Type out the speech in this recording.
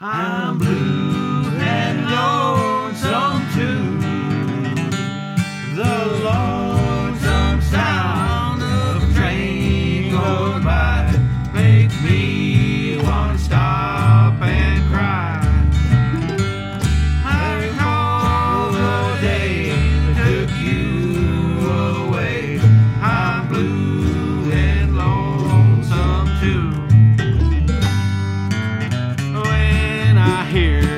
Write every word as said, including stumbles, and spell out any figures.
I'm blue and lonesome too. The lonesome sound of a train going by makes me want to stop and cry. I recall the day that took you away. I'm blue and lonesome too. When I hear